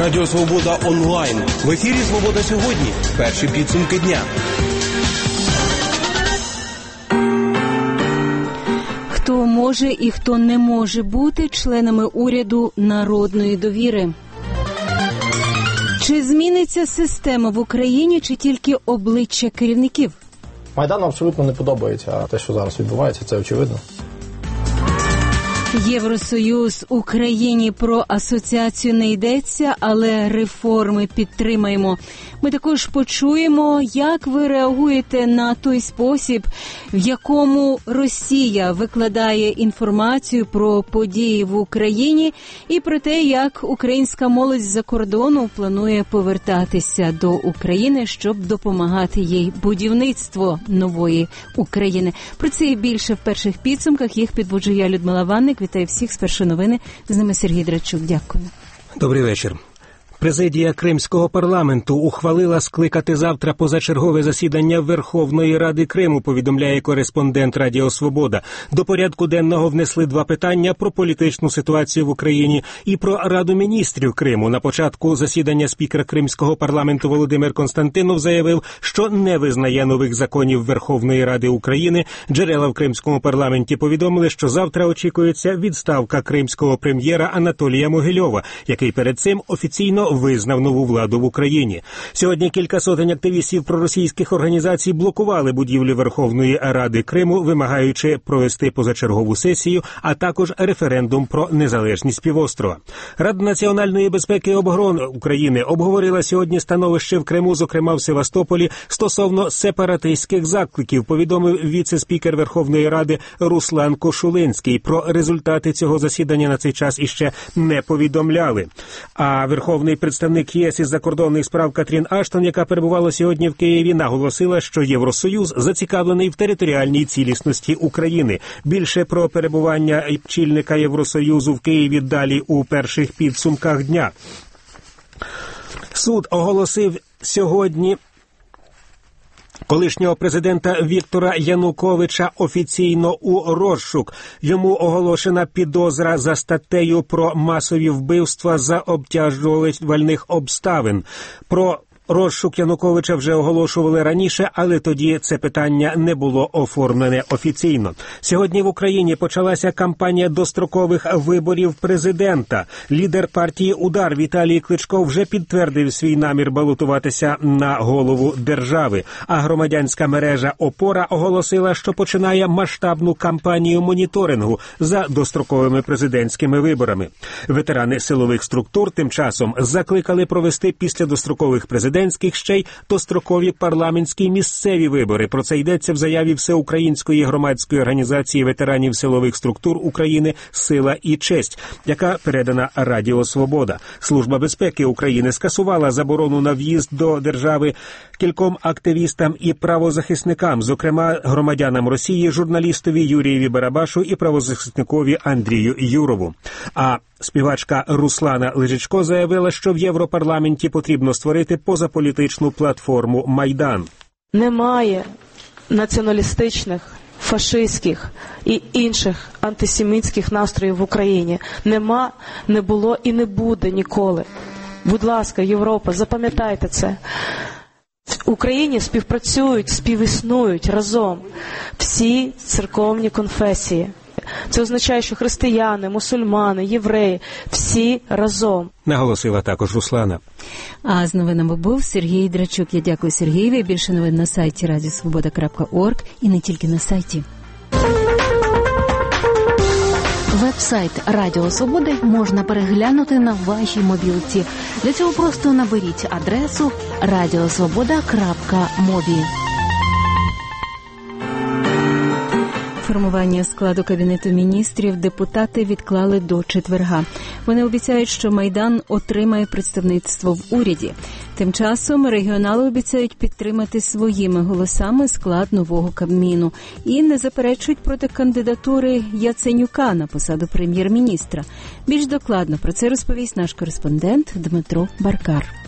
Радіо Свобода онлайн. В ефірі «Свобода сьогодні». Перші підсумки дня. Хто може і хто не може бути членами уряду народної довіри? Чи зміниться система в Україні, чи тільки обличчя керівників? Майдану абсолютно не подобається те, що зараз відбувається, це очевидно. Євросоюз Україні про асоціацію не йдеться, але реформи підтримаємо. Ми також почуємо, як ви реагуєте на той спосіб, в якому Росія викладає інформацію про події в Україні і про те, як українська молодь з-за кордону планує повертатися до України, щоб допомагати їй будівництво нової України. Про це і більше в перших підсумках. Їх підводжу я, Людмила Ванник. Вітаю всіх з першої новини. З ними Сергій Драчук. Дякую. Добрий вечір. Президія Кримського парламенту ухвалила скликати завтра позачергове засідання Верховної Ради Криму, повідомляє кореспондент Радіо Свобода. До порядку денного внесли два питання про політичну ситуацію в Україні і про Раду міністрів Криму. На початку засідання спікер Кримського парламенту Володимир Константинов заявив, що не визнає нових законів Верховної Ради України. Джерела в Кримському парламенті повідомили, що завтра очікується відставка кримського прем'єра Анатолія Могильова, який перед цим офіційно визнав нову владу в Україні. Сьогодні кілька сотень активістів проросійських організацій блокували будівлю Верховної Ради Криму, вимагаючи провести позачергову сесію, а також референдум про незалежність півострова. Рада національної безпеки і оборони України обговорила сьогодні становище в Криму, зокрема в Севастополі, стосовно сепаратистських закликів, повідомив віце-спікер Верховної Ради Руслан Кошулинський. Про результати цього засідання на цей час іще не повідомляли. А Верховний представник ЄС із закордонних справ Катрін Аштон, яка перебувала сьогодні в Києві, наголосила, що Євросоюз зацікавлений в територіальній цілісності України. Більше про перебування очільника Євросоюзу в Києві далі у перших підсумках дня. Суд оголосив сьогодні колишнього президента Віктора Януковича офіційно у розшук. Йому оголошена підозра за статтею про масові вбивства за обтяжувальних обставин. Про розшук Януковича вже оголошували раніше, але тоді це питання не було оформлене офіційно. Сьогодні в Україні почалася кампанія дострокових виборів президента. Лідер партії «Удар» Віталій Кличко вже підтвердив свій намір балотуватися на голову держави. А громадянська мережа «Опора» оголосила, що починає масштабну кампанію моніторингу за достроковими президентськими виборами. Ветерани силових структур тим часом закликали провести після дострокових президентських ще й дострокові парламентські місцеві вибори. Про це йдеться в заяві Всеукраїнської громадської організації ветеранів силових структур України «Сила і честь», яка передана Радіо Свобода. Служба безпеки України скасувала заборону на в'їзд до держави кільком активістам і правозахисникам, зокрема громадянам Росії, журналістові Юрієві Барабашу і правозахисникові Андрію Юрову. А співачка Руслана Лежичко заявила, що в Європарламенті потрібно створити позаполітичну платформу «Майдан». Немає націоналістичних, фашистських і інших антисемітських настроїв в Україні. Нема, не було і не буде ніколи. Будь ласка, Європа, запам'ятайте це. В Україні співпрацюють, співіснують разом всі церковні конфесії. Це означає, що християни, мусульмани, євреї – всі разом. Наголосила також Руслана. А з новинами був Сергій Драчук. Я дякую Сергієві. Більше новин на сайті radiosvoboda.org і не тільки на сайті. Веб-сайт Радіо Свободи можна переглянути на вашій мобілці. Для цього просто наберіть адресу radiosvoboda.mobi. Формування складу Кабінету міністрів депутати відклали до четверга. Вони обіцяють, що Майдан отримає представництво в уряді. Тим часом регіонали обіцяють підтримати своїми голосами склад нового Кабміну і не заперечують проти кандидатури Яценюка на посаду прем'єр-міністра. Більш докладно про це розповість наш кореспондент Дмитро Баркар.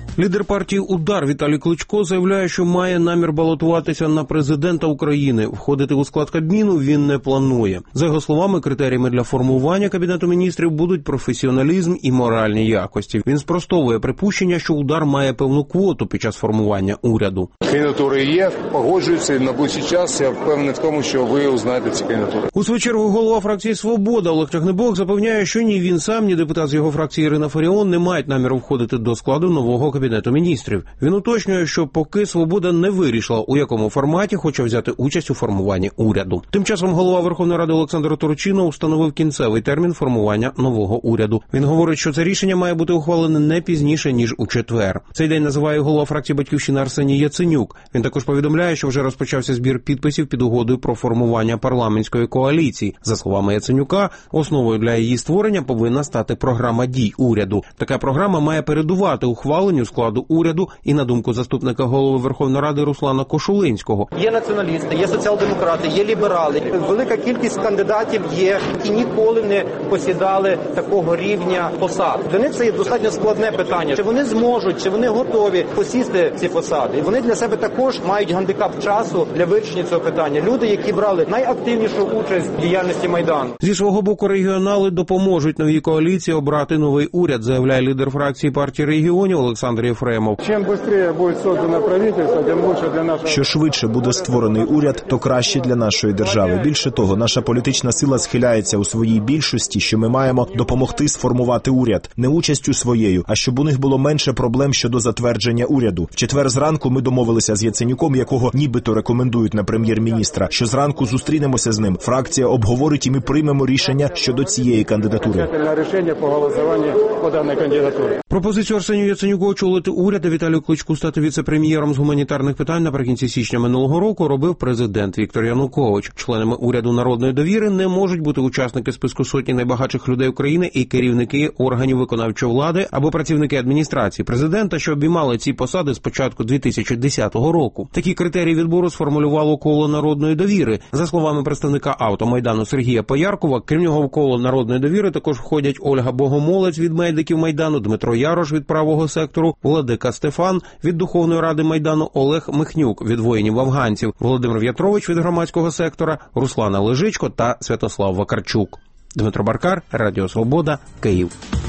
Лідер партії «Удар» Віталій Кличко заявляє, що має намір балотуватися на президента України. Входити у склад Кабміну він не планує. За його словами, критеріями для формування Кабінету міністрів будуть професіоналізм і моральні якості. Він спростовує припущення, що «Удар» має певну квоту під час формування уряду. Кандидатури є, погоджуються, і на ближчий час я впевнений в тому, що ви узнаєте ці кандидатури. У свою чергу голова фракції «Свобода» Олег Тягнебок запевняє, що ні він сам, ні депутат з його фракції Ірина Фаріон не мають наміру входити до складу нового Кабінету міністрів. Він уточнює, що поки «Свобода» не вирішила, у якому форматі хоче взяти участь у формуванні уряду. Тим часом голова Верховної Ради Олександр Турчинов установив кінцевий термін формування нового уряду. Він говорить, що це рішення має бути ухвалене не пізніше, ніж у четвер. Цей день називає голова фракції «Батьківщина» Арсеній Яценюк. Він також повідомляє, що вже розпочався збір підписів під угодою про формування парламентської коаліції. За словами Яценюка, основою для її створення повинна стати програма дій уряду. Така програма має передувати ухваленню складу уряду і, на думку заступника голови Верховної Ради Руслана Кошулинського. Є націоналісти, є соціал-демократи, є ліберали. Велика кількість кандидатів є, які ніколи не посідали такого рівня посад. Для них це є достатньо складне питання. Чи вони зможуть, чи вони готові посісти ці посади? І вони для себе також мають гандикап часу для вирішення цього питання. Люди, які брали найактивнішу участь в діяльності Майдану. Зі свого боку, регіонали допоможуть новій коаліції обрати новий уряд, заявляє лідер фракції партії регіонів Олександр Єфремов. Чим швидше буде створено правительство, тим краще для нашого... Що швидше буде створений уряд, то краще для нашої держави. Більше того, наша політична сила схиляється у своїй більшості, що ми маємо допомогти сформувати уряд. Не участю своєю, а щоб у них було менше проблем щодо затвердження уряду. В четвер зранку ми домовилися з Яценюком, якого нібито рекомендують на прем'єр-міністра, що зранку зустрінемося з ним. Фракція обговорить і ми приймемо рішення щодо цієї кандидатури. Рішення по голосуванню по даній кандидатурі. Пропозицію Арсенію Яценюку очолити уряд, а Віталію Кличку стати віце-прем'єром з гуманітарних питань наприкінці січня минулого року робив президент Віктор Янукович. Членами уряду народної довіри не можуть бути учасники списку сотні найбагатших людей України і керівники органів виконавчої влади або працівники адміністрації президента, що обіймали ці посади з початку 2010 року. Такі критерії відбору сформулювало коло народної довіри. За словами представника Автомайдану Сергія Пояркова, крім нього в коло народної довіри також входять Ольга Богомолець від медиків Майдану, Дмитро Ярош від правого сектору, Владика Стефан від Духовної ради Майдану, Олег Михнюк від воїнів-афганців, Володимир В'ятрович від громадського сектора, Руслана Лежичко та Святослав Вакарчук. Дмитро Баркар, Радіо Свобода, Київ.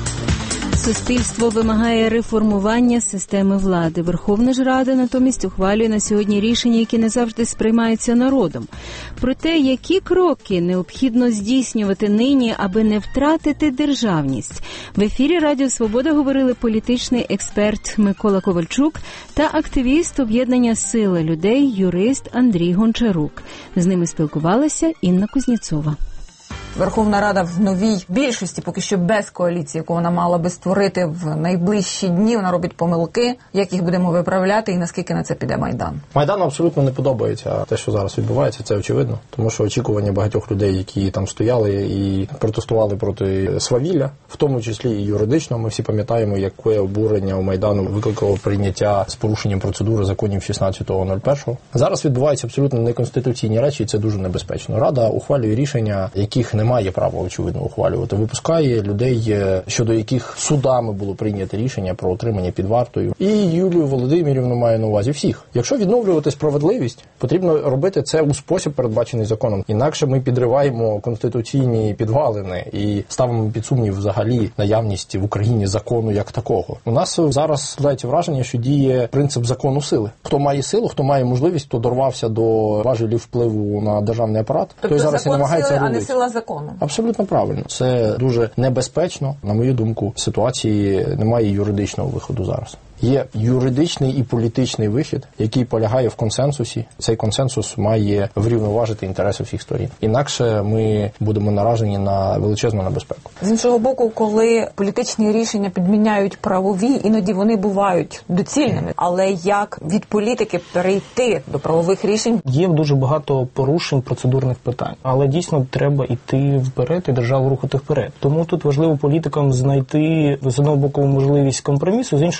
Суспільство вимагає реформування системи влади. Верховна ж Рада натомість ухвалює на сьогодні рішення, які не завжди сприймаються народом. Про те, які кроки необхідно здійснювати нині, аби не втратити державність. В ефірі Радіо Свобода говорили політичний експерт Микола Ковальчук та активіст об'єднання «Сила людей» юрист Андрій Гончарук. З ними спілкувалася Інна Кузнєцова. Верховна Рада в новій більшості, поки що без коаліції, яку вона мала би створити в найближчі дні, вона робить помилки. Як їх будемо виправляти і наскільки на це піде Майдан? Майдану абсолютно не подобається те, що зараз відбувається, це очевидно. Тому що очікування багатьох людей, які там стояли і протестували проти свавілля, в тому числі і юридично, ми всі пам'ятаємо, яке обурення у Майдану викликало прийняття з порушенням процедури законів 16.01. Зараз відбуваються абсолютно неконституційні речі, і це дуже небезпечно. Рада ухвалює рішення, яких не має права, очевидно, ухвалювати. Випускає людей, щодо яких судами було прийнято рішення про отримання під вартою. І Юлію Володимирівну має на увазі всіх. Якщо відновлювати справедливість, потрібно робити це у спосіб, передбачений законом. Інакше ми підриваємо конституційні підвалини і ставимо під сумнів взагалі наявність в Україні закону як такого. У нас зараз складається враження, що діє принцип закону сили. Хто має силу, хто має можливість, хто дорвався до важелів впливу на державний апарат, той зараз і намагається рулити. А не сила закону. Абсолютно правильно. Це дуже небезпечно. На мою думку, ситуації немає юридичного виходу зараз. Є юридичний і політичний вихід, який полягає в консенсусі. Цей консенсус має врівноважити інтереси всіх сторін. Інакше ми будемо наражені на величезну небезпеку. З іншого боку, коли політичні рішення підміняють правові, іноді вони бувають доцільними. Але як від політики перейти до правових рішень? Є дуже багато порушень процедурних питань. Але дійсно треба йти вперед і державу рухати вперед. Тому тут важливо політикам знайти з одного боку можливість компромісу, з іншого боку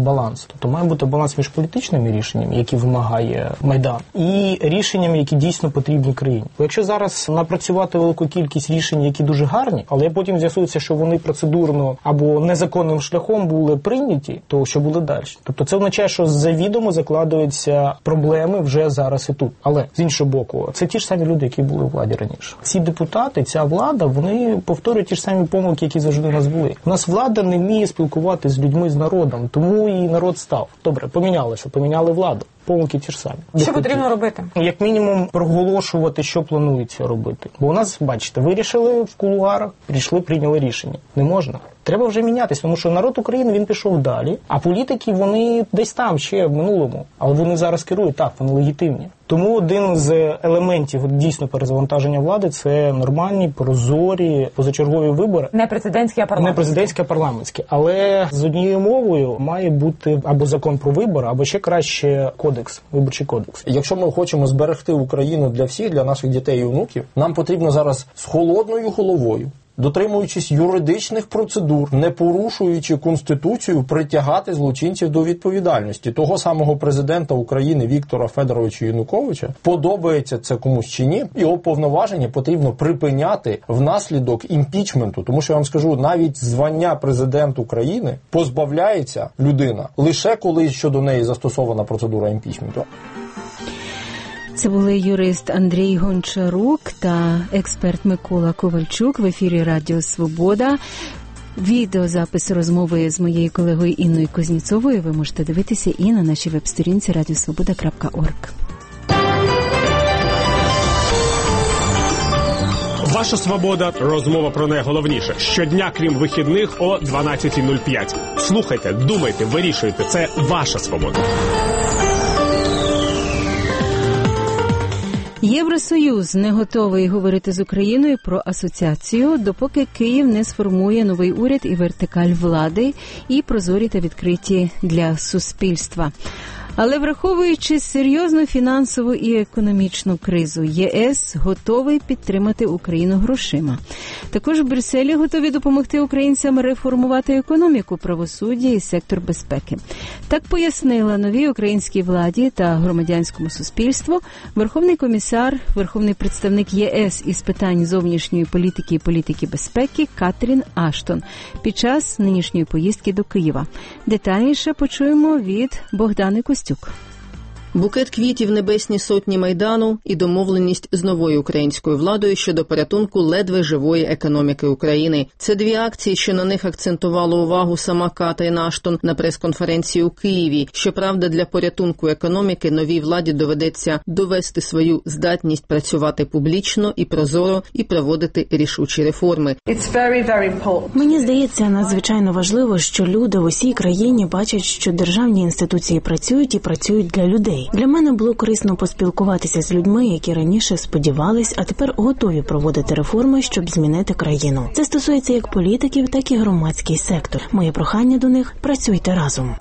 баланс. Тобто має бути баланс між політичними рішеннями, які вимагає Майдан, і рішеннями, які дійсно потрібні країні. Бо якщо зараз напрацювати велику кількість рішень, які дуже гарні, але потім з'ясується, що вони процедурно або незаконним шляхом були прийняті, то що буде далі? Тобто це означає, що завідомо закладаються проблеми вже зараз і тут. Але з іншого боку, це ті ж самі люди, які були у владі раніше. Ці депутати, ця влада, вони повторюють ті ж самі помилки, які завжди у нас були. У нас влада не вміє спілкуватися з людьми, з народом, тому і народ став. Добре, помінялося, поміняли владу. Помилки ті ж самі. Що потрібно робити? Як мінімум проголошувати, що планується робити. Бо у нас, бачите, вирішили в кулуарах, прийняли рішення. Не можна. Треба вже мінятися, тому що народ України, він пішов далі, а політики, вони десь там ще в минулому. Але вони зараз керують, так, вони легітимні. Тому один з елементів дійсно перезавантаження влади – це нормальні, прозорі, позачергові вибори. Не президентські, а парламентські. Не президентські, а парламентські. Але з однією мовою має бути або закон про вибори, або ще краще кодекс, виборчий кодекс. Якщо ми хочемо зберегти Україну для всіх, для наших дітей і внуків, нам потрібно зараз з холодною головою, дотримуючись юридичних процедур, не порушуючи Конституцію, притягати злочинців до відповідальності. Того самого президента України Віктора Федоровича Януковича, подобається це комусь чи ні, його повноваження потрібно припиняти внаслідок імпічменту. Тому що я вам скажу, навіть звання президент України позбавляється людина лише коли щодо неї застосована процедура імпічменту. Це були юрист Андрій Гончарук та експерт Микола Ковальчук в ефірі Радіо Свобода. Відеозапис розмови з моєю колегою Інною Кузніцовою ви можете дивитися і на нашій веб-сторінці radiosvoboda.org. Ваша свобода. Розмова про найголовніше. Щодня, крім вихідних, о 12:05. Слухайте, думайте, вирішуйте. Це ваша свобода. Євросоюз не готовий говорити з Україною про асоціацію, допоки Київ не сформує новий уряд і вертикаль влади, і прозорі та відкриті для суспільства. Але враховуючи серйозну фінансову і економічну кризу, ЄС готовий підтримати Україну грошима. Також в Брюсселі готові допомогти українцям реформувати економіку, правосуддя і сектор безпеки. Так пояснила новій українській владі та громадянському суспільству Верховний комісар, Верховний представник ЄС із питань зовнішньої політики і політики безпеки Катрін Аштон під час нинішньої поїздки до Києва. Детальніше почуємо від Богдани Костюк. Букет квітів, небесні сотні Майдану і домовленість з новою українською владою щодо порятунку ледве живої економіки України. Це дві акції, що на них акцентувала увагу сама Катрін Аштон на прес-конференції у Києві. Щоправда, для порятунку економіки новій владі доведеться довести свою здатність працювати публічно і прозоро і проводити рішучі реформи. Мені здається, надзвичайно важливо, що люди в усій країні бачать, що державні інституції працюють і працюють для людей. Для мене було корисно поспілкуватися з людьми, які раніше сподівались, а тепер готові проводити реформи, щоб змінити країну. Це стосується як політиків, так і громадський сектор. Моє прохання до них – працюйте разом.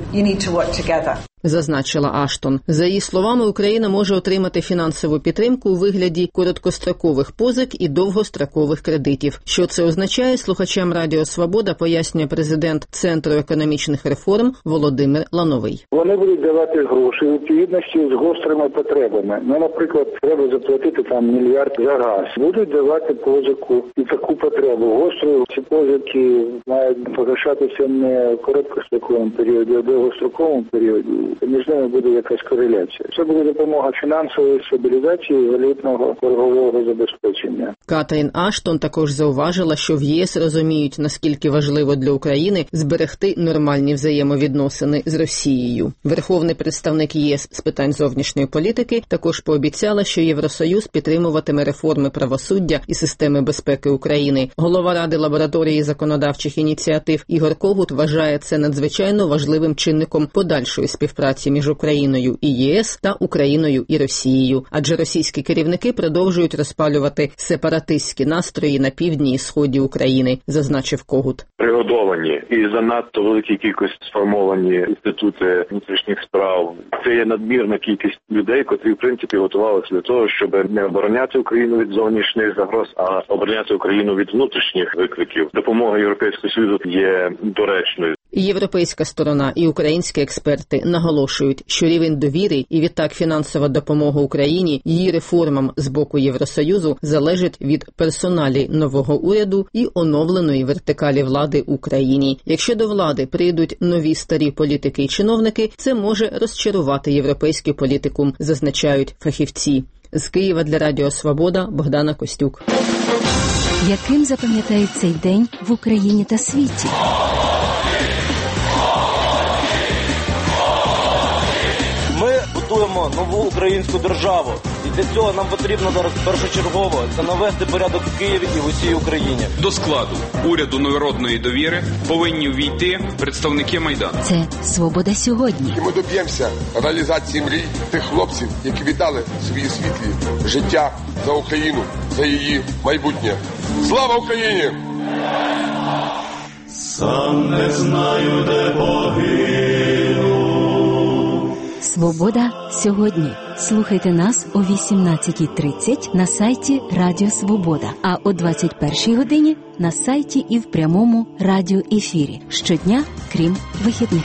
Зазначила Аштон. За її словами, Україна може отримати фінансову підтримку у вигляді короткострокових позик і довгострокових кредитів. Що це означає, слухачам Радіо Свобода пояснює президент Центру економічних реформ Володимир Лановий. Вони будуть давати гроші у відповідності з гострими потребами. Ну, наприклад, треба заплатити там мільярд за газ. Будуть давати позику і таку потребу. Гострою ці позики мають погашатися не в короткостроковому періоді, а в довгостроковому періоді. Між ними буде якась кореляція. Це буде допомога фінансової стабілізації і валютного торгового забезпечення. Катрін Аштон також зауважила, що в ЄС розуміють, наскільки важливо для України зберегти нормальні взаємовідносини з Росією. Верховний представник ЄС з питань зовнішньої політики також пообіцяла, що Євросоюз підтримуватиме реформи правосуддя і системи безпеки України. Голова Ради лабораторії законодавчих ініціатив Ігор Когут вважає це надзвичайно важливим чинником подальшої співпраці між Україною і ЄС та Україною і Росією, адже російські керівники продовжують розпалювати сепаратистські настрої на півдні і сході України, зазначив Когут. Пригодовані і занадто великій кількості сформовані інститути внутрішніх справ. Це є надмірна кількість людей, котрі в принципі готувалися для того, щоб не обороняти Україну від зовнішніх загроз, а обороняти Україну від внутрішніх викликів. Допомога Європейського Союзу є доречною. Європейська сторона і українські експерти наголошують, що рівень довіри і відтак фінансова допомога Україні, її реформам з боку Євросоюзу залежить від персоналі нового уряду і оновленої вертикалі влади в Україні. Якщо до влади прийдуть нові старі політики і чиновники, це може розчарувати європейський політикум, зазначають фахівці. З Києва для Радіо Свобода Богдана Костюк. Яким запам'ятають цей день в Україні та світі? Ми будуємо нову українську державу. І для цього нам потрібно зараз першочергово це навести порядок в Києві і в усій Україні. До складу уряду народної довіри повинні увійти представники Майдану. Це «Свобода сьогодні». І ми доб'ємося реалізації мрій тих хлопців, які віддали свої світлі життя за Україну, за її майбутнє. Слава Україні! Сам не знаю, де погину. «Свобода сьогодні». Слухайте нас о 18:30 на сайті Радіо Свобода, а о 21:00 годині на сайті і в прямому радіоефірі. Щодня, крім вихідних.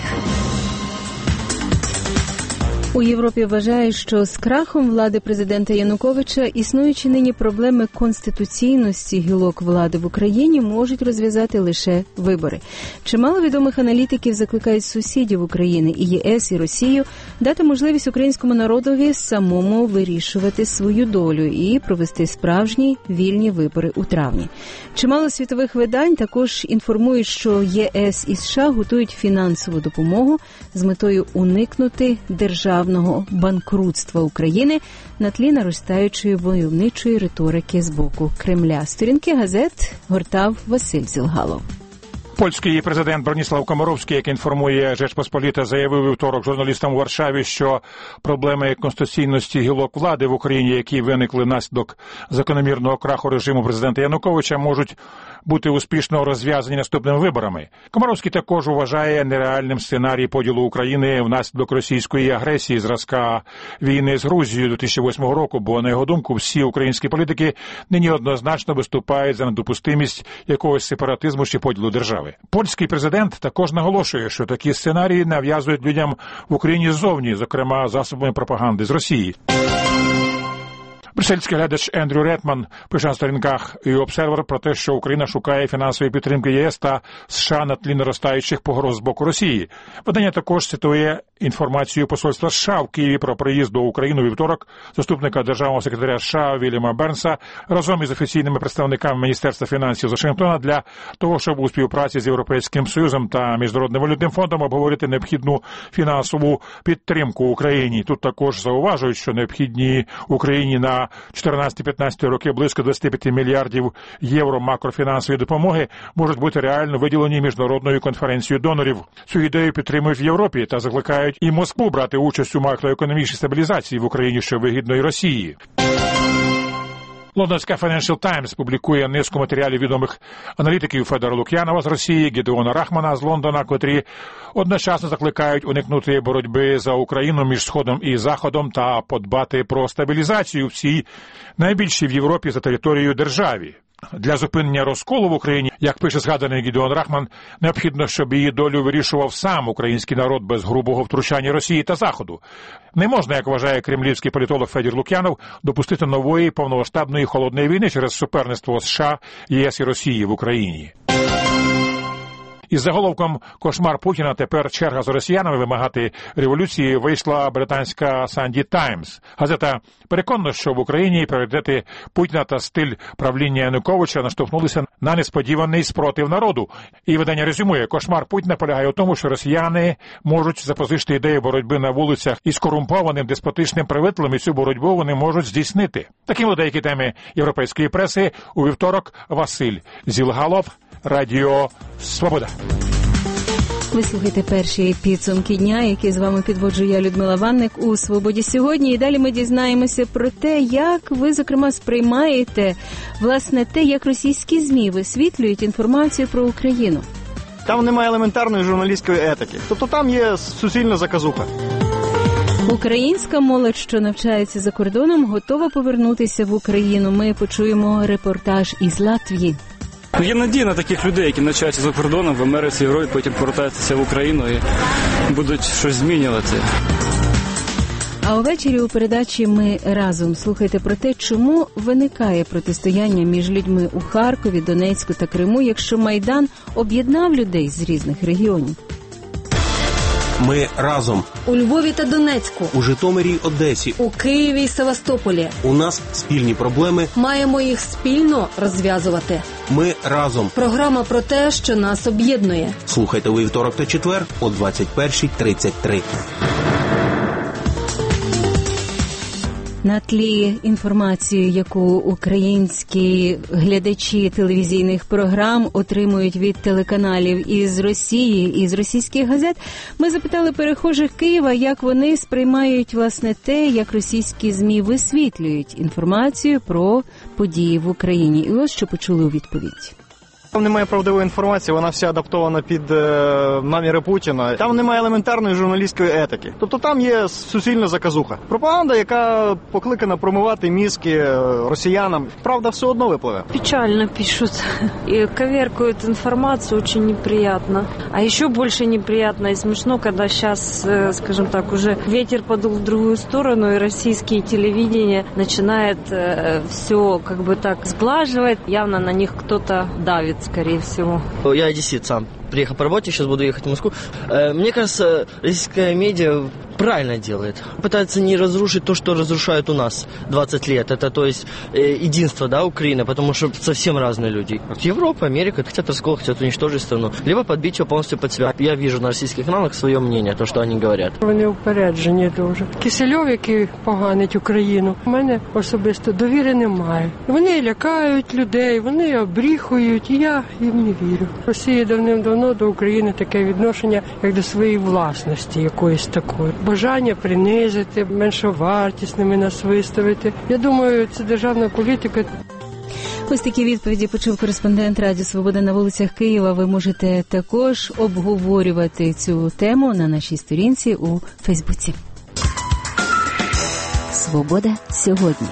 У Європі вважають, що з крахом влади президента Януковича існуючі нині проблеми конституційності гілок влади в Україні можуть розв'язати лише вибори. Чимало відомих аналітиків закликають сусідів України і ЄС, і Росію дати можливість українському народові самому вирішувати свою долю і провести справжні вільні вибори у травні. Чимало світових видань також інформують, що ЄС і США готують фінансову допомогу з метою уникнути державного банкрутства України на тлі наростаючої войовничої риторики з боку Кремля. Сторінки газет гортав Василь Зілгалов. Польський президент Броніслав Комаровський, як інформує Жечпосполіта, заявив у вівторок журналістам у Варшаві, що проблеми конституційності гілок влади в Україні, які виникли внаслідок закономірного краху режиму президента Януковича, можуть бути успішно розв'язані наступними виборами. Комаровський також вважає нереальним сценарій поділу України внаслідок російської агресії зразка війни з Грузією 2008 року, бо, на його думку, всі українські політики нині однозначно виступають за недопустимість якогось сепаратизму чи поділу держави. Польський президент також наголошує, що такі сценарії нав'язують людям в Україні ззовні, зокрема засобами пропаганди з Росії. Брюссельський глядач Ендрю Ретман пише на сторінках і «Обсервер» про те, що Україна шукає фінансової підтримки ЄС та США на тлі наростаючих погроз з боку Росії. Видання також цитує інформацію посольства США в Києві про приїзд до України у вівторок заступника державного секретаря США Вільяма Бернса разом із офіційними представниками Міністерства фінансів з Вашингтона для того, щоб у співпраці з Європейським Союзом та Міжнародним валютним фондом обговорити необхідну фінансову підтримку Україні. Тут також зауважують, що необхідні Україні на 14-15 роки близько 25 мільярдів євро макрофінансової допомоги можуть бути реально виділені Міжнародною конференцією донорів. Цю ідею підтримують в Європі та закликають і Москву брати участь у макроекономічній стабілізації в Україні, що вигідно і Росії. Лондонська Financial Times публікує низку матеріалів відомих аналітиків Федора Лук'янова з Росії, Гедеона Рахмана з Лондона, котрі одночасно закликають уникнути боротьби за Україну між Сходом і Заходом та подбати про стабілізацію в цій найбільшій в Європі за територією державі. Для зупинення розколу в Україні, як пише згаданий Гедеон Рахман, необхідно, щоб її долю вирішував сам український народ без грубого втручання Росії та Заходу. Не можна, як вважає кремлівський політолог Федір Лук'янов, допустити нової повномасштабної холодної війни через суперництво США, ЄС і Росії в Україні. Із заголовком «Кошмар Путіна. Тепер черга за росіянами вимагати революції» вийшла британська «Санді Таймс». Газета переконана, що в Україні пріоритети Путіна та стиль правління Януковича наштовхнулися на несподіваний спротив народу. І видання резюмує: «Кошмар Путіна полягає у тому, що росіяни можуть запозичити ідею боротьби на вулицях із корумпованим деспотичним правителем, і цю боротьбу вони можуть здійснити». Таким були деякі теми європейської преси. У вівторок Василь Зілгалов, Радіо Свобода. Ви слухаєте перші підсумки дня, які з вами підводжу я, Людмила Ванник, у «Свободі сьогодні». І далі ми дізнаємося про те, як ви, зокрема, сприймаєте, власне, те, як російські ЗМІ висвітлюють інформацію про Україну. Там немає елементарної журналістської етики. Тобто там є суцільна заказуха. Українська молодь, що навчається за кордоном, готова повернутися в Україну. Ми почуємо репортаж із Латвії. Є надія на таких людей, які навчаються за кордоном, в Америці, Європі, потім повертаються в Україну і будуть щось змінювати. А увечері у передачі «Ми разом» слухайте про те, чому виникає протистояння між людьми у Харкові, Донецьку та Криму, якщо Майдан об'єднав людей з різних регіонів. Ми разом. У Львові та Донецьку. У Житомирі й Одесі. У Києві й Севастополі. У нас спільні проблеми. Маємо їх спільно розв'язувати. Ми разом. Програма про те, що нас об'єднує. Слухайте у вівторок та четвер о 21:33. На тлі інформації, яку українські глядачі телевізійних програм отримують від телеканалів із Росії, із російських газет, ми запитали перехожих Києва, як вони сприймають, власне, те, як російські ЗМІ висвітлюють інформацію про події в Україні. І ось що почули у відповідь. Там немає правдивої інформації, вона вся адаптована під наміри Путіна. Там немає елементарної журналістської етики. Тобто там є суцільна заказуха. Пропаганда, яка покликана промивати мізки росіянам. Правда все одно випливе. Печально пишут и коверкают информацию, очень неприятно. А еще больше неприятно и смешно, когда сейчас, скажем так, уже ветер подул в другую сторону, и российские телевидения начинает все как бы так сглаживать. Явно на них кто-то давит, скорее всего. Я одессит сам. Приехал по работе, сейчас буду ехать в Москву. Мне кажется, российская медиа правильно делает. Пытается не разрушить то, что разрушают у нас 20 лет. Это, то есть, единство, да, Украины, потому что совсем разные люди. Европа, Америка хотят раскол, хотят уничтожить страну. Либо подбить ее полностью под себя. Я вижу на российских каналах свое мнение, то, что они говорят. Вони упереджені дуже. Кисельов, який поганить Україну, у мене особисто довіри немає. Вони лякають людей, вони обріхують, і я їм не вірю. Росія давним-давно до України таке відношення, як до своєї власності якоїсь такої. Бажання принизити, меншовартісними нас виставити. Я думаю, це державна політика. Ось такі відповіді почув кореспондент Радіо Свобода на вулицях Києва. Ви можете також обговорювати цю тему на нашій сторінці у Фейсбуці. Свобода сьогодні.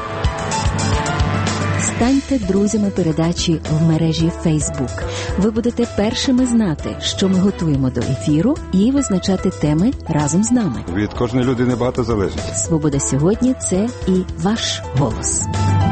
Станьте друзями передачі в мережі Facebook. Ви будете першими знати, що ми готуємо до ефіру, і визначати теми разом з нами. Від кожної людини багато залежить. Свобода сьогодні – це і ваш голос.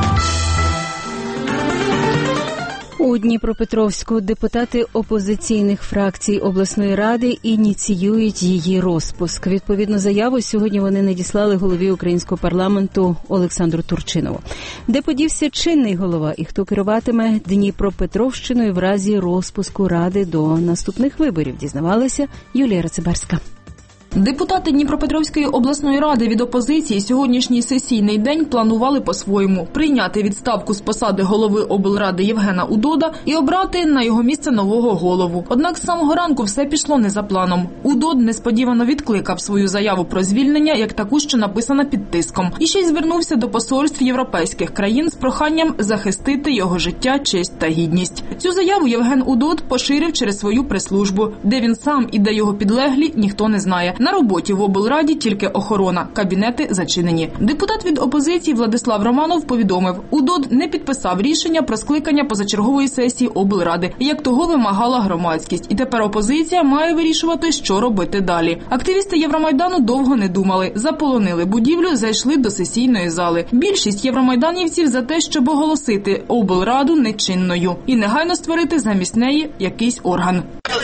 У Дніпропетровську депутати опозиційних фракцій обласної ради ініціюють її розпуск. Відповідну заяву сьогодні вони надіслали голові українського парламенту Олександру Турчинову. Де подівся чинний голова і хто керуватиме Дніпропетровщиною в разі розпуску ради до наступних виборів, дізнавалася Юлія Рацибарська. Депутати Дніпропетровської обласної ради від опозиції сьогоднішній сесійний день планували по-своєму – прийняти відставку з посади голови облради Євгена Удода і обрати на його місце нового голову. Однак з самого ранку все пішло не за планом. Удод несподівано відкликав свою заяву про звільнення як таку, що написана під тиском. І ще й звернувся до посольств європейських країн з проханням захистити його життя, честь та гідність. Цю заяву Євген Удод поширив через свою прес-службу. Де він сам і де його підлеглі, ніхто не знає. На роботі в облраді тільки охорона, кабінети зачинені. Депутат від опозиції Владислав Романов повідомив, Удод не підписав рішення про скликання позачергової сесії облради, як того вимагала громадськість. І тепер опозиція має вирішувати, що робити далі. Активісти Євромайдану довго не думали. Заполонили будівлю, зайшли до сесійної зали. Більшість євромайданівців за те, щоб оголосити облраду нечинною і негайно створити замість неї якийсь орган.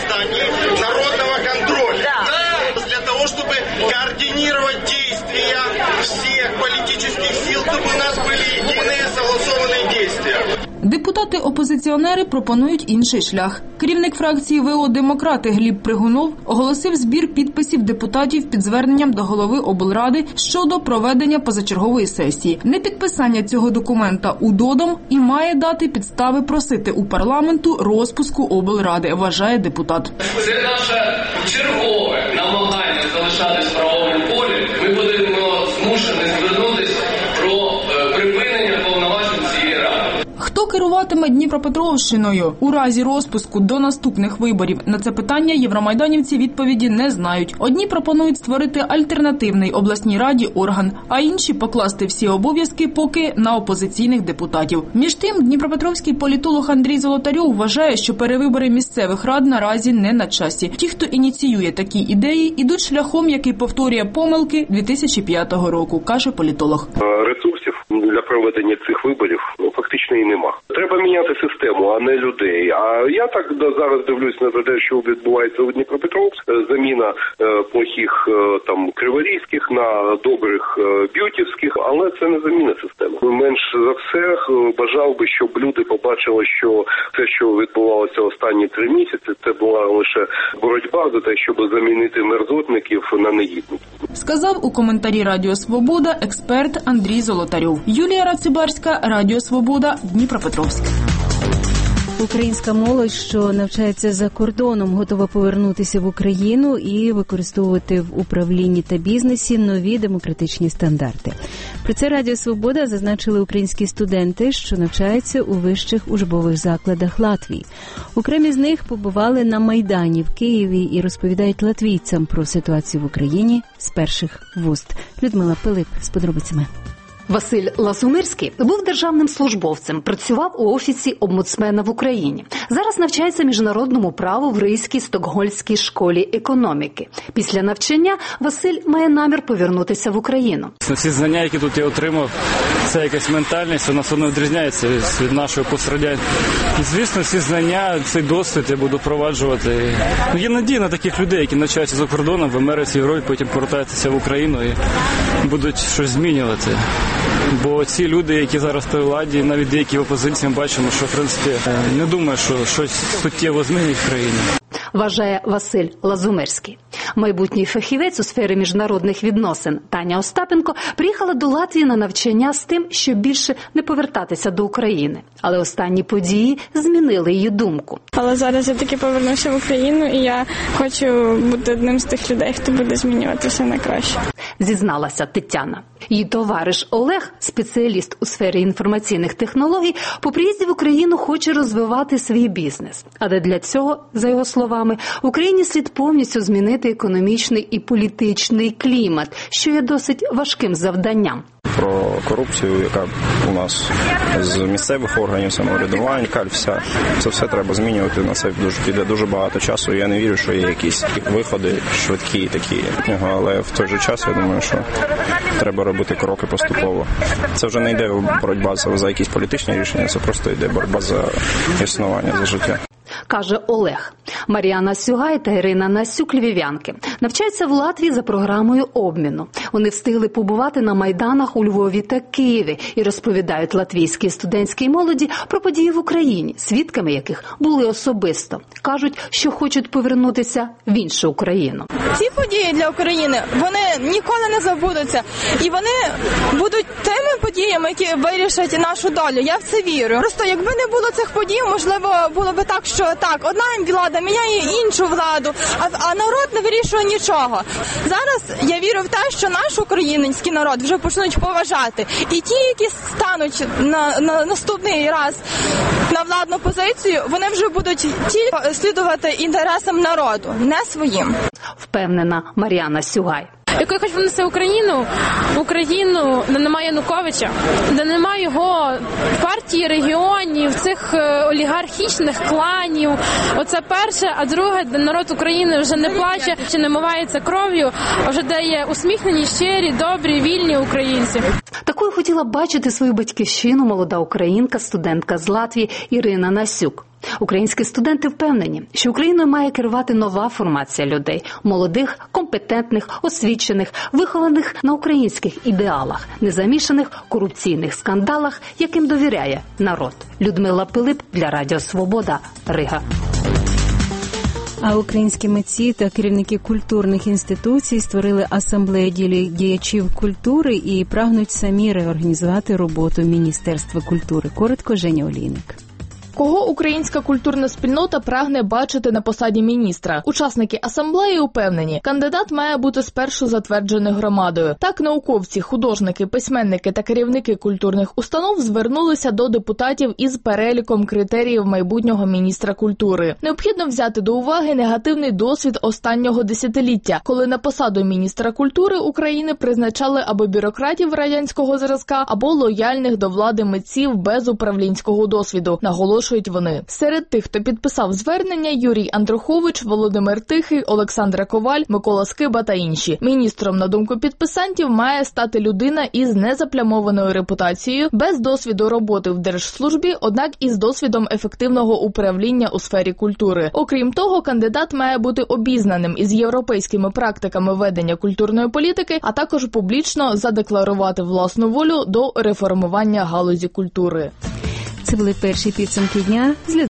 Народного контроля. Для того, чтобы координировать действия всех политических сил, чтобы у нас были единые согласованные действия. Депутати-опозиціонери пропонують інший шлях. Керівник фракції ВО «Демократи» Гліб Пригунов оголосив збір підписів депутатів під зверненням до голови облради щодо проведення позачергової сесії. Непідписання цього документа Удодом і має дати підстави просити у парламенту розпуску облради, вважає депутат. Це наше чергове намагання залишатись в правовому полі. Ми будемо змушені звернутися про припинення повноважень цієї ради. Хто керуватиме керуватиме Дніпропетровщиною у разі розпуску до наступних виборів? На це питання євромайданівці відповіді не знають. Одні пропонують створити альтернативний обласній раді орган, а інші покласти всі обов'язки поки на опозиційних депутатів. Між тим, дніпропетровський політолог Андрій Золотарьов вважає, що перевибори місцевих рад наразі не на часі. Ті, хто ініціює такі ідеї, ідуть шляхом, який повторює помилки 2005 року, каже політолог. Ресурсів для проведення цих виборів фактично і нема. Треба міняти систему, а не людей. А я так зараз дивлюсь на те, що відбувається у Дніпропетровську. Заміна плохих там криворізьких на добрих бютівських, але це не заміна системи. Менш за все бажав би, щоб люди побачили, що те, що відбувалося останні 3 місяці, це була лише боротьба за те, щоб замінити мерзотників на негідників. Сказав у коментарі Радіо Свобода експерт Андрій Золотарьов. Юлія Рацибарська, Радіо Свобода, Дніпропетровськ. Українська молодь, що навчається за кордоном, готова повернутися в Україну і використовувати в управлінні та бізнесі нові демократичні стандарти. Про це Радіо Свобода зазначили українські студенти, що навчаються у вищих учбових закладах Латвії. Окремі з них побували на Майдані в Києві і розповідають латвійцям про ситуацію в Україні з перших вуст. Людмила Пилип з подробицями. Василь Лазумирський був державним службовцем, працював у офісі омбудсмена в Україні. Зараз навчається міжнародному праву в Ризькій Стокгольмській школі економіки. Після навчання Василь має намір повернутися в Україну. Всі знання, які тут я отримав, це якась ментальність, вона все одно відрізняється від нашої пострадянської. І, звісно, всі знання, цей досвід я буду впроваджувати. Є надія на таких людей, які навчаються за кордоном, в Америці, в Європі, потім повертаються в Україну і будуть щось змінювати. Бо ці люди, які зараз при владі, навіть деякі в опозиції, ми бачимо, що, в принципі, не думаю, що щось суттєво змінить в країні. Вважає Василь Лазумирський. Майбутній фахівець у сфері міжнародних відносин Таня Остапенко приїхала до Латвії на навчання з тим, щоб більше не повертатися до України. Але останні події змінили її думку. Але зараз я таки повернуся в Україну, і я хочу бути одним з тих людей, хто буде змінювати все на краще. Зізналася Тетяна. Її товариш Олег, спеціаліст у сфері інформаційних технологій, по приїзді в Україну хоче розвивати свій бізнес. Але для цього, за його словами, в Україні слід повністю змінити економічний і політичний клімат, що є досить важким завданням. Про корупцію, яка у нас з місцевих органів самоврядування, це все треба змінювати. На це піде дуже багато часу. Я не вірю, що є якісь виходи швидкі такі. Але в той же час я думаю, що треба робити кроки поступово. Це вже не йде боротьба за якісь політичні рішення, це просто йде боротьба за існування, за життя. Каже Олег. Мар'яна Сюгай та Ірина Насюк, львів'янки, навчаються в Латвії за програмою обміну. Вони встигли побувати на майданах у Львові та Києві і розповідають латвійській студентській молоді про події в Україні, свідками яких були особисто. Кажуть, що хочуть повернутися в іншу Україну. Ці події для України, вони ніколи не забудуться. І вони будуть тими подіями, які вирішать нашу долю. Я в це вірю. Просто якби не було цих подій, можливо, було би так, що так, одна влада міняє іншу владу, а народ не вирішує нічого. Зараз я вірю в те, що наш український народ вже почнуть поважати. І ті, які стануть на наступний раз на владну позицію, вони вже будуть тільки слідувати інтересам народу, не своїм. Впевнена Мар'яна Сюгай. Якою хоч внесе Україну, де немає Януковича, де немає його партії, регіонів, цих олігархічних кланів. Оце перше, а друге, де народ України вже не плаче, чи не мивається кров'ю, а вже де є усміхнені, щирі, добрі, вільні українці. Такою хотіла бачити свою батьківщину молода українка, студентка з Латвії Ірина Насюк. Українські студенти впевнені, що Україною має керувати нова формація людей – молодих, компетентних, освічених, вихованих на українських ідеалах, не замішаних в корупційних скандалах, яким довіряє народ. Людмила Пилип для Радіо Свобода, Рига. А українські митці та керівники культурних інституцій створили асамблею діячів культури і прагнуть самі реорганізувати роботу Міністерства культури. Коротко, Женя Олійник. Кого українська культурна спільнота прагне бачити на посаді міністра? Учасники асамблеї упевнені, кандидат має бути спершу затверджений громадою. Так, науковці, художники, письменники та керівники культурних установ звернулися до депутатів із переліком критеріїв майбутнього міністра культури. Необхідно взяти до уваги негативний досвід останнього десятиліття, коли на посаду міністра культури України призначали або бюрократів радянського зразка, або лояльних до влади митців без управлінського досвіду, наголошують вони. Серед тих, хто підписав звернення, Юрій Андрухович, Володимир Тихий, Олександра Коваль, Микола Скиба та інші. Міністром, на думку підписантів, має стати людина із незаплямованою репутацією, без досвіду роботи в держслужбі, однак із досвідом ефективного управління у сфері культури. Окрім того, кандидат має бути обізнаним із європейськими практиками ведення культурної політики, а також публічно задекларувати власну волю до реформування галузі культури. Це були перші підсумки дня.